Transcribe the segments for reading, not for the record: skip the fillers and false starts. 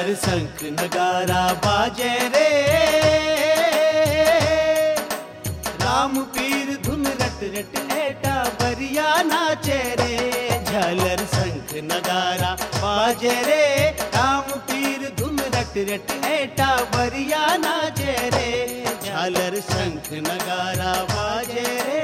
झालर शंख नगारा बाजे रे, राम पीर धुन रट रट एटा बरिया नाचे रे। झालर शंख नगारा बाजे रे, राम पीर धुन रट रट एटा बरिया नाचे रे। झालर शंख नगारा बाजे रे।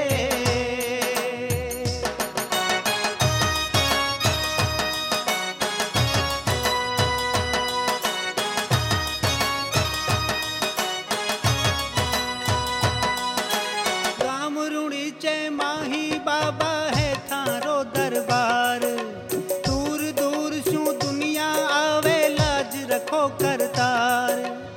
माही बाबा है थारो दरबार, दूर दूर शू दुनिया आवे लाज रखो करतार।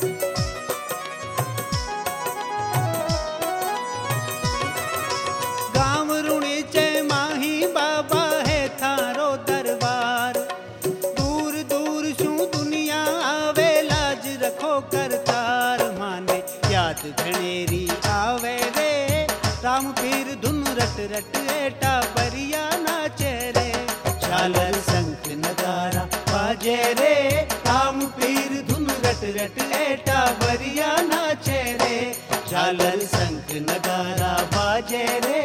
गांव रुणी चे माही बाबा है थारो दरबार, दूर दूर शू दुनिया आवे लाज रखो करतार। माने याद घनेरी आवे रे, राम पीर धुन रट रट एटा बरिया नाचे रे। झालर शंख नगारा बाजे रे, राम पीर धुन रट रट एटा बरिया नाचे रे। झालर शंख नगारा बाजे रे।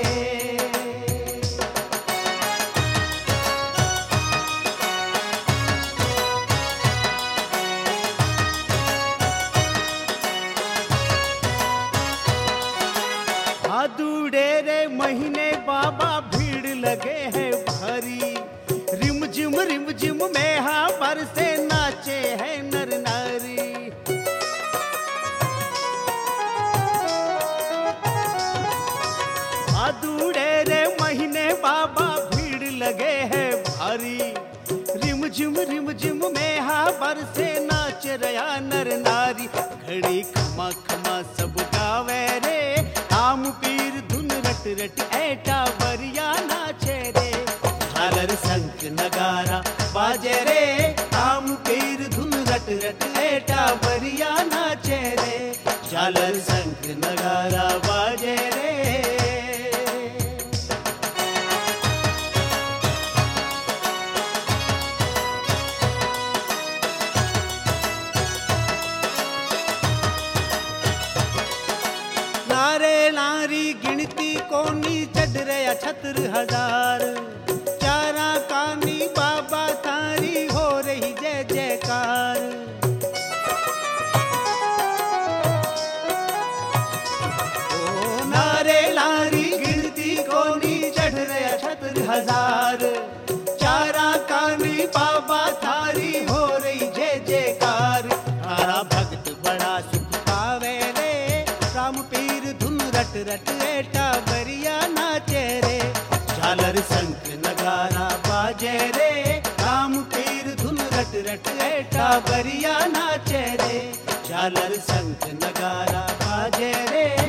भादुड़े रे महीने बाबा भीड़ लगे है भारी, रिम झिम में हावर से नाचे है नर नारी। भादुड़े रे महीने बाबा भीड़ लगे है भारी, रिम झिम में हावर से नाच रहा नर नारी। घड़ी खमा खमा सब गावे रे, राम पीर धुन रट रट एटा बरिया नाचे रे। झालर शंख नगारा बाजे रे, राम पीर धुन रट रट एटा बरिया नाचे रे। झालर शंख नगारा बाजे रे। नारे नारी गिनती कोनी चढ़ रहा 76,000, चारा कानी बाबा तारी हो रही जय जयकार। ओ नारे नारी गिनती कोनी चढ़ रहा 76,000, चारा कानी बाबा तारी हो रही जय जयकार। तारा भक्त बड़ा सुख पावे रे, राम पीर धुन रट रट एटा बरिया नाचे रे। झालर शंख नगारा बाजे रे, राम पीर धुन रट रट एटा बरिया नाचे रे। झालर शंख नगारा बाजे रे।